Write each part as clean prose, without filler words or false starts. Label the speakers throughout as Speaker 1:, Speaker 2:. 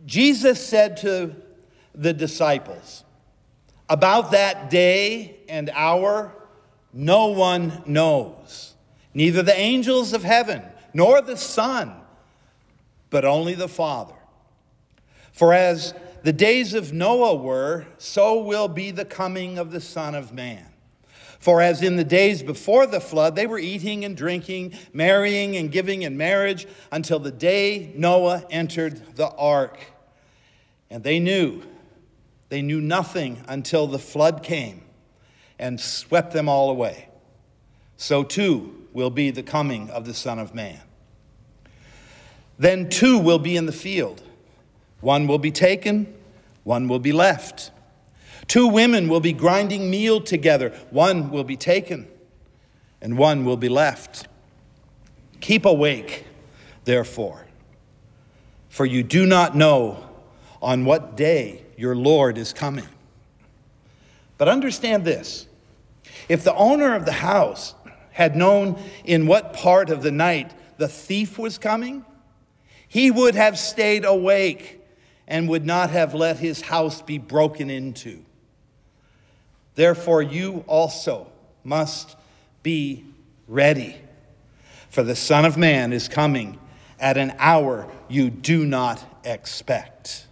Speaker 1: Jesus said to the disciples, "About that day and hour, no one knows, neither the angels of heaven, nor the Son, but only the Father. For as the days of Noah were, so will be the coming of the Son of Man. For as in the days before the flood, they were eating and drinking, marrying and giving in marriage, until the day Noah entered the ark. And they knew nothing until the flood came and swept them all away. So too will be the coming of the Son of Man. Then two will be in the field. One will be taken, one will be left. Two women will be grinding meal together. One will be taken, and one will be left. Keep awake, therefore, for you do not know on what day your Lord is coming. But understand this. If the owner of the house had known in what part of the night the thief was coming, he would have stayed awake and would not have let his house be broken into. Therefore, you also must be ready, for the Son of Man is coming at an hour you do not expect."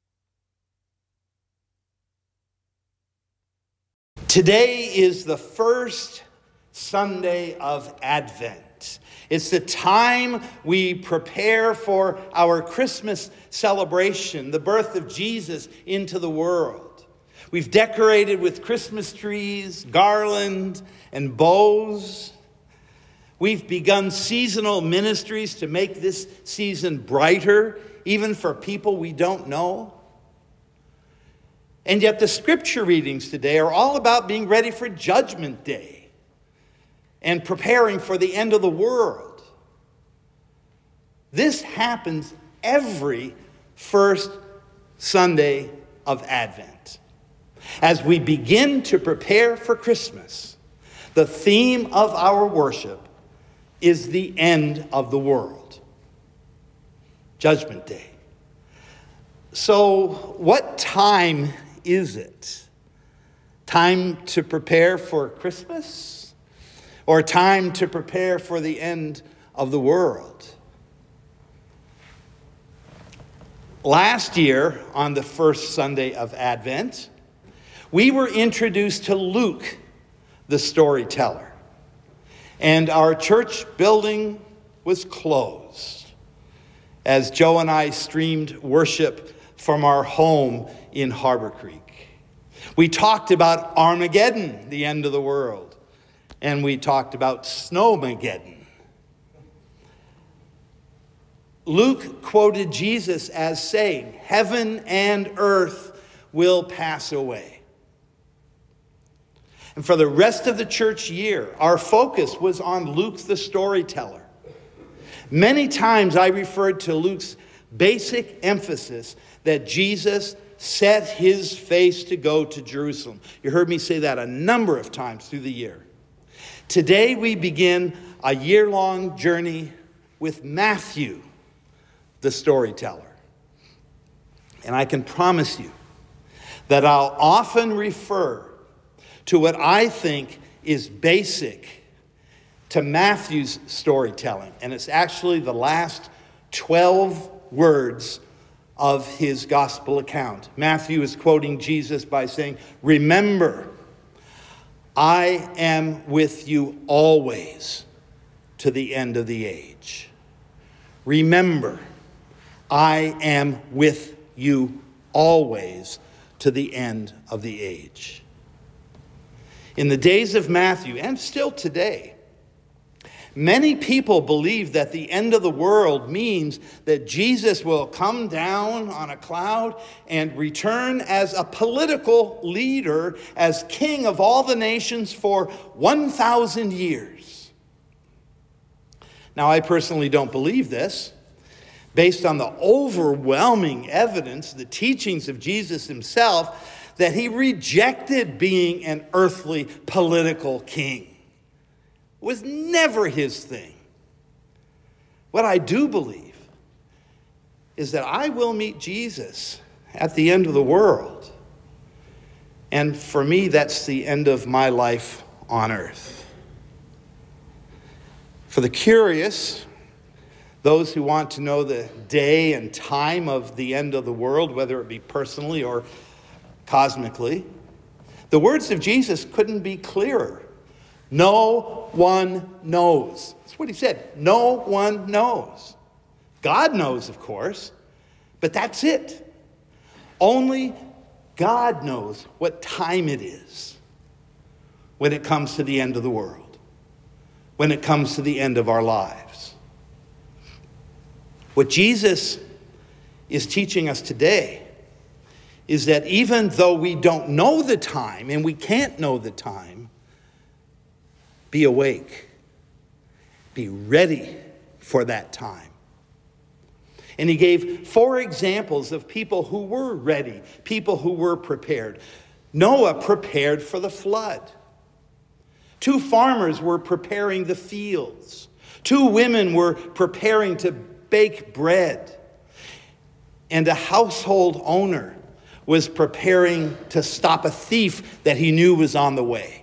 Speaker 1: Today is the first Sunday of Advent. It's the time we prepare for our Christmas celebration, the birth of Jesus into the world. We've decorated with Christmas trees, garland, and bows. We've begun seasonal ministries to make this season brighter, even for people we don't know. And yet the scripture readings today are all about being ready for Judgment Day and preparing for the end of the world. This happens every first Sunday of Advent. As we begin to prepare for Christmas, the theme of our worship is the end of the world, Judgment Day. So, what time is it? Time to prepare for Christmas, or time to prepare for the end of the world? Last year, on the first Sunday of Advent, we were introduced to Luke, the storyteller, and our church building was closed as Joe and I streamed worship from our home in Harbor Creek. We talked about Armageddon, the end of the world, and we talked about Snowmageddon. Luke quoted Jesus as saying, "Heaven and earth will pass away." And for the rest of the church year, our focus was on Luke the storyteller. Many times I referred to Luke's basic emphasis that Jesus set his face to go to Jerusalem. You heard me say that a number of times through the year. Today we begin a year-long journey with Matthew, the storyteller. And I can promise you that I'll often refer to what I think is basic to Matthew's storytelling. And it's actually the last 12 words of his gospel account. Matthew is quoting Jesus by saying, "Remember, I am with you always to the end of the age." Remember, I am with you always to the end of the age. In the days of Matthew, and still today, many people believe that the end of the world means that Jesus will come down on a cloud and return as a political leader, as king of all the nations for 1,000 years. Now, I personally don't believe this. Based on the overwhelming evidence, the teachings of Jesus himself, that he rejected being an earthly political king. It was never his thing. What I do believe is that I will meet Jesus at the end of the world. And for me, that's the end of my life on earth. For the curious, those who want to know the day and time of the end of the world, whether it be personally or cosmically, the words of Jesus couldn't be clearer. No one knows. That's what he said. No one knows. God knows, of course, but that's it. Only God knows what time it is when it comes to the end of the world, when it comes to the end of our lives. What Jesus is teaching us today is that even though we don't know the time, and we can't know the time, be awake. Be ready for that time. And he gave 4 examples of people who were ready, people who were prepared. Noah prepared for the flood. 2 farmers were preparing the fields. 2 women were preparing to bake bread. And a household owner was preparing to stop a thief that he knew was on the way.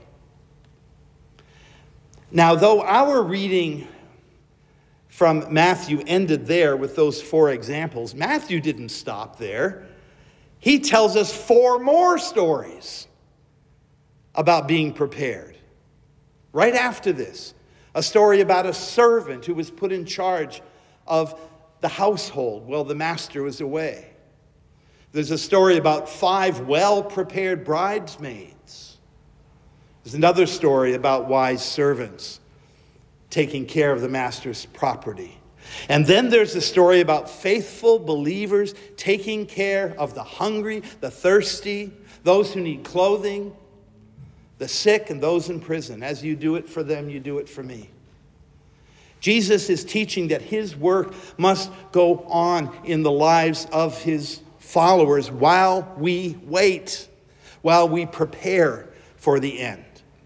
Speaker 1: Now, though our reading from Matthew ended there with those 4 examples, Matthew didn't stop there. He tells us 4 more stories about being prepared. Right after this, a story about a servant who was put in charge of the household while the master was away. There's a story about 5 well-prepared bridesmaids. There's another story about wise servants taking care of the master's property. And then there's a story about faithful believers taking care of the hungry, the thirsty, those who need clothing, the sick, and those in prison. As you do it for them, you do it for me. Jesus is teaching that his work must go on in the lives of his followers while we wait, while we prepare for the end.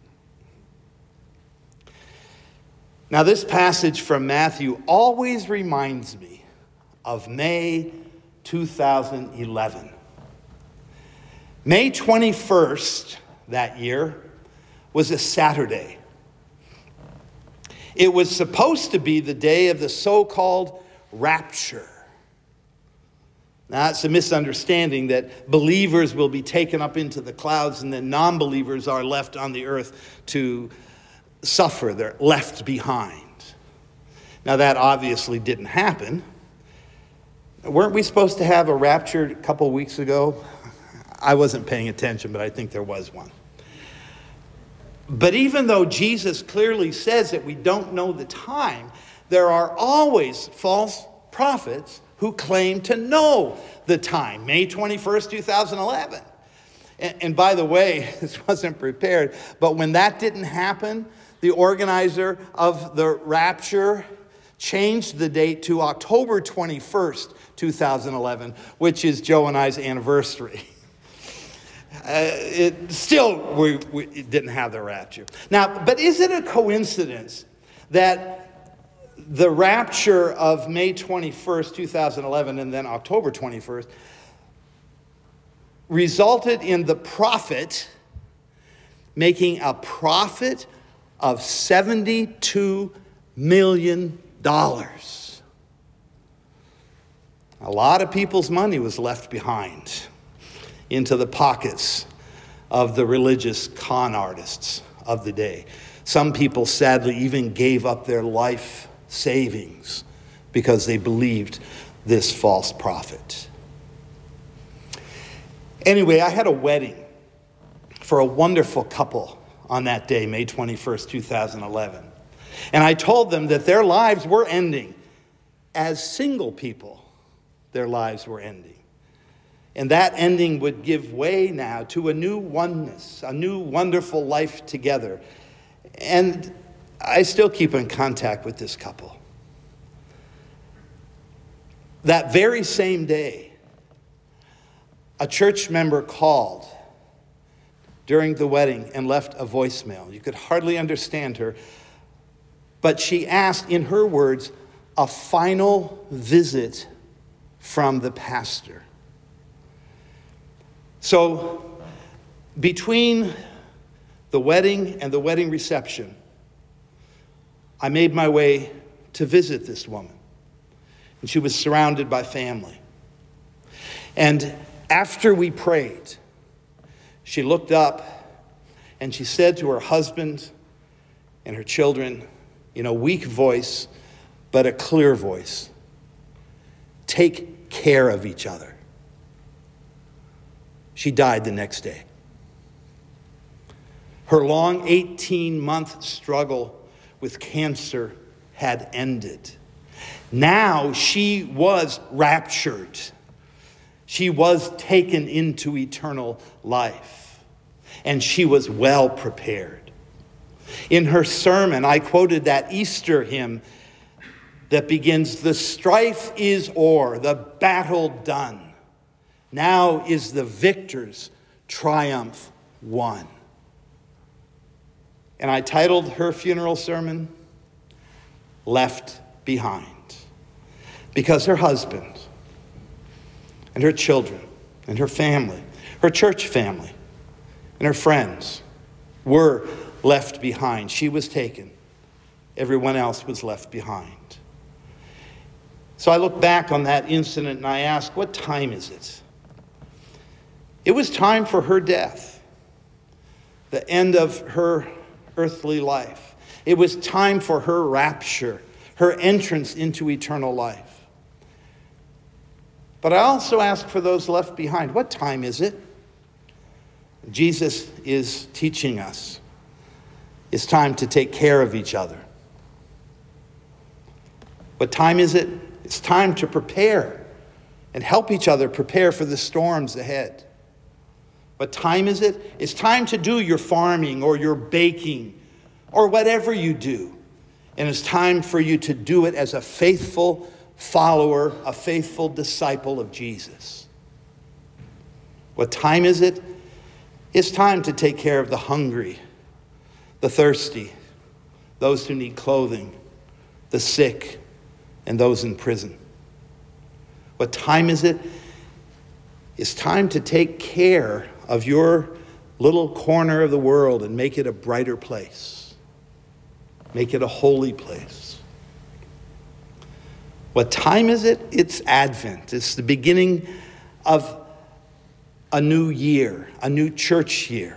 Speaker 1: Now, this passage from Matthew always reminds me of May 2011. May 21st that year was a Saturday. It was supposed to be the day of the so-called rapture. Now, it's a misunderstanding that believers will be taken up into the clouds and then non-believers are left on the earth to suffer. They're left behind. Now, that obviously didn't happen. Weren't we supposed to have a rapture a couple weeks ago? I wasn't paying attention, but I think there was one. But even though Jesus clearly says that we don't know the time, there are always false prophets who claim to know the time. May 21st, 2011. And by the way, this wasn't prepared, but when that didn't happen, the organizer of the rapture changed the date to October 21st, 2011, which is Joe and I's anniversary. We didn't have the rapture. Now, but is it a coincidence that the rapture of May 21st, 2011, and then October 21st, resulted in the prophet making a profit of $72 million. A lot of people's money was left behind into the pockets of the religious con artists of the day. Some people sadly even gave up their life savings because they believed this false prophet. Anyway, I had a wedding for a wonderful couple on that day, May 21st, 2011. And I told them that their lives were ending. As single people, their lives were ending. And that ending would give way now to a new oneness, a new wonderful life together. And I still keep in contact with this couple. That very same day, a church member called during the wedding and left a voicemail. You could hardly understand her, but she asked, in her words, a final visit from the pastor. So between the wedding and the wedding reception, I made my way to visit this woman. And she was surrounded by family. And after we prayed, she looked up and she said to her husband and her children in a weak voice, but a clear voice, "Take care of each other." She died the next day. Her long 18-month struggle with cancer had ended. Now she was raptured. She was taken into eternal life, and she was well prepared. In her sermon, I quoted that Easter hymn that begins, "The strife is o'er, the battle done. Now is the victor's triumph won." And I titled her funeral sermon, "Left Behind," because her husband and her children and her family, her church family and her friends were left behind. She was taken. Everyone else was left behind. So I look back on that incident and I ask, what time is it? It was time for her death, the end of her earthly life. It was time for her rapture, her entrance into eternal life. But I also ask for those left behind, what time is it? Jesus is teaching us it's time to take care of each other. What time is it? It's time to prepare and help each other prepare for the storms ahead. What time is it? It's time to do your farming or your baking or whatever you do. And it's time for you to do it as a faithful follower, a faithful disciple of Jesus. What time is it? It's time to take care of the hungry, the thirsty, those who need clothing, the sick, and those in prison. What time is it? It's time to take care of your little corner of the world and make it a brighter place. Make it a holy place. What time is it? It's Advent. It's the beginning of a new year, a new church year.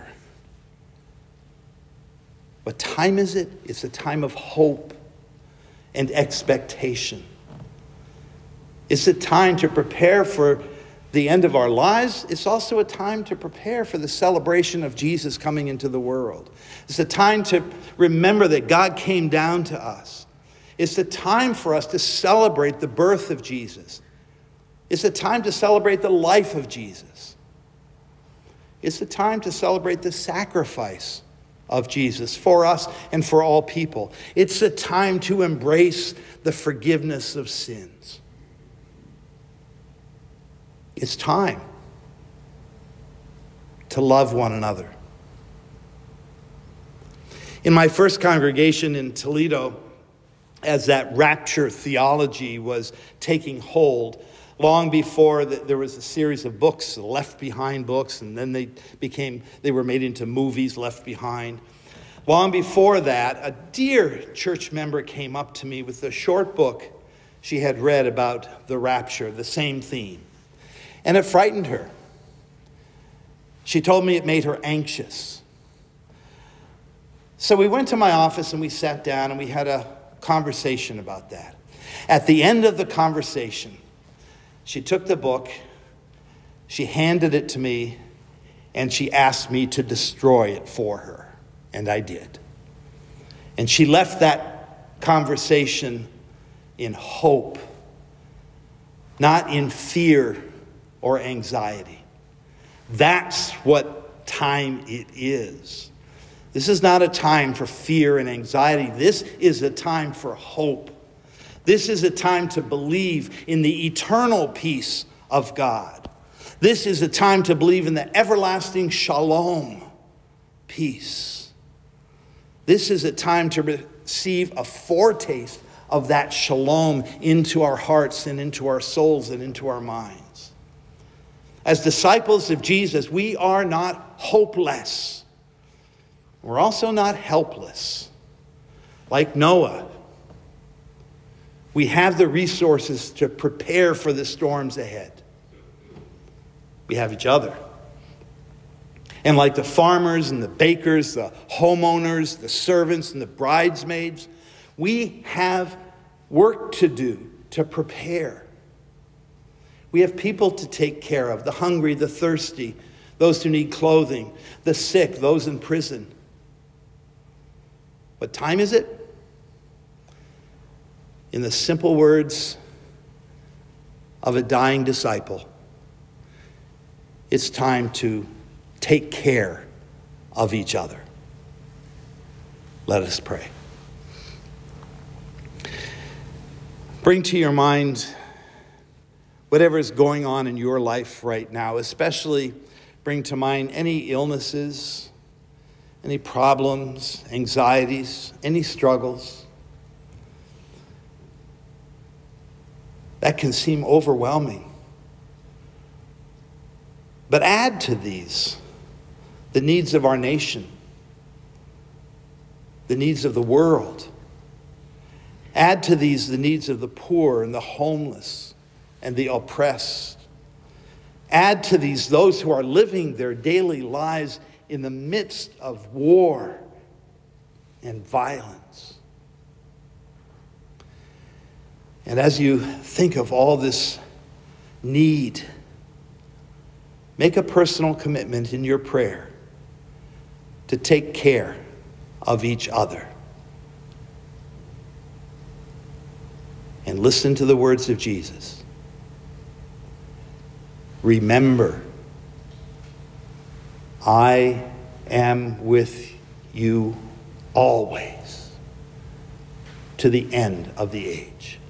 Speaker 1: What time is it? It's a time of hope and expectation. It's a time to prepare for the end of our lives. It's also a time to prepare for the celebration of Jesus coming into the world. It's a time to remember that God came down to us. It's a time for us to celebrate the birth of Jesus. It's a time to celebrate the life of Jesus. It's a time to celebrate the sacrifice of Jesus for us and for all people. It's a time to embrace the forgiveness of sins. It's time to love one another. In my first congregation in Toledo, as that rapture theology was taking hold, long before there was a series of books, the Left Behind books, and then they were made into movies, Left Behind. Long before that, a dear church member came up to me with a short book she had read about the rapture, the same theme. And it frightened her. She told me it made her anxious. So we went to my office and we sat down and we had a conversation about that. At the end of the conversation, she took the book, she handed it to me, and she asked me to destroy it for her. And I did. And she left that conversation in hope, not in fear or anxiety. That's what time it is. This is not a time for fear and anxiety. This is a time for hope. This is a time to believe in the eternal peace of God. This is a time to believe in the everlasting shalom, peace. This is a time to receive a foretaste of that shalom into our hearts and into our souls and into our minds. As disciples of Jesus, we are not hopeless. We're also not helpless. Like Noah, we have the resources to prepare for the storms ahead. We have each other. And like the farmers and the bakers, the homeowners, the servants and the bridesmaids, we have work to do to prepare. We have people to take care of, the hungry, the thirsty, those who need clothing, the sick, those in prison. What time is it? In the simple words of a dying disciple, it's time to take care of each other. Let us pray. Bring to your mind whatever is going on in your life right now, especially bring to mind any illnesses, any problems, anxieties, any struggles that can seem overwhelming. But add to these the needs of our nation, the needs of the world. Add to these the needs of the poor and the homeless and the oppressed. Add to these those who are living their daily lives in the midst of war and violence. And as you think of all this need, make a personal commitment in your prayer to take care of each other. And listen to the words of Jesus. Remember, I am with you always, to the end of the age.